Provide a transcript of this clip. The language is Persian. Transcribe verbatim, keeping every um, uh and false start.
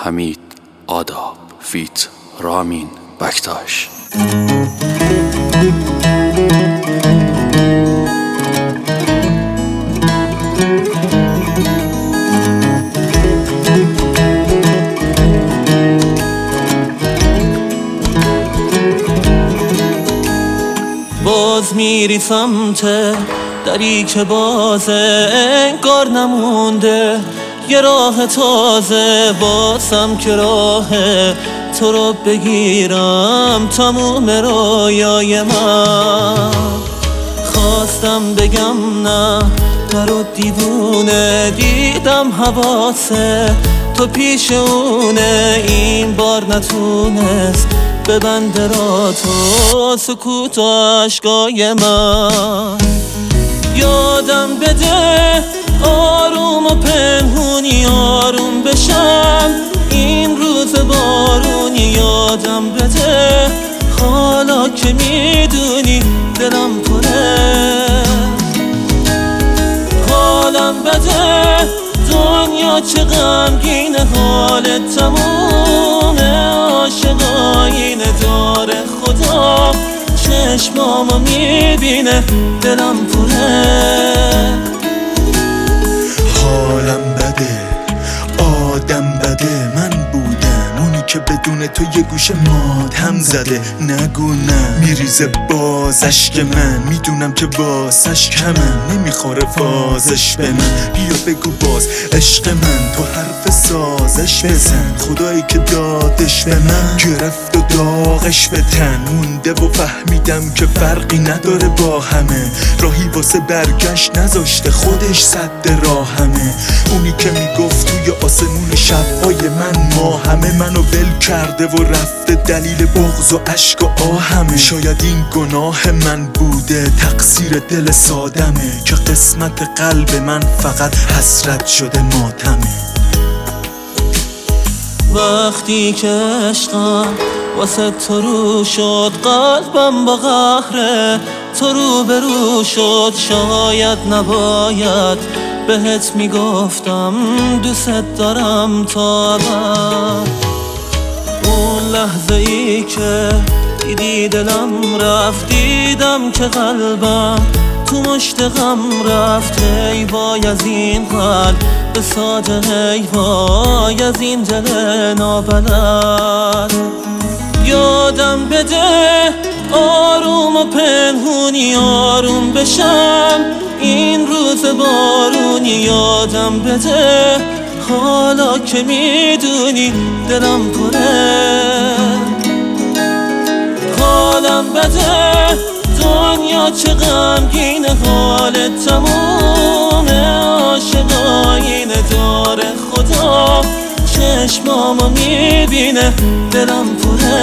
حمید آداب فیت رامین بکتاش. باز میری سمت دری که بازه، انگار نمونده یه راه تازه. بازم که راه تو رو بگیرم تموم رویای من. خواستم بگم نه نرو دیوونه، دیدم حواسه تو پیش اونه. این بار نتونست ببنده را تو سکوت و عشقای من. یادم بده آروم و پنهونی آروم بشم این روز بارونی. یادم بده حالا که میدونی دلم پره. حالم بده دنیا چه غمگینه، حالت تمومه عاشقاینه. داره خدا چشمامو میبینه دلم پره. حالم بده آدم بده، من بودم اونی که بدون تو یه گوشه ماتم زده. نگو نه میریزه باز اشک من، میدونم که واسش کمم نمیخوره فازش به من. بیا بگو باز عشق من تو حرف سازش بزن. خدایی که دادش به من گرفت و داغش به تن مونده و فهمیدم که فرقی نداره با همه. راهی واسه برگشت نذاشته خودش سد راهمه. اونی که میگفت توی آسمون شبهای من ما همه منو ول کرده و رفته دلیل بغض و عشق و آهمه. شاید این گناه من بوده تقصیر دل سادمه که قسمت قلب من فقط حسرت شده ماتمه. وقتی که عشقم واسه تو رو شد قلبم با قهره تو رو برو شد. شاید نباید بهت میگفتم دوست دارم تا ابد. اون لحظه ای که دیدی دلم رفت دیدم که قلبم تو مشت غم رفت. ای وای از این قلب به ساده، ای وای از این دل نابلد. یادم بده آروم و پنهونی آروم بشم این روز بارونی. یادم بده حالا که میدونی دلم پره. حالم بده دنیا چه غمگینه، حالت تمومه عاشقاینه. داره خدا چشمامو میبینه دلم پره.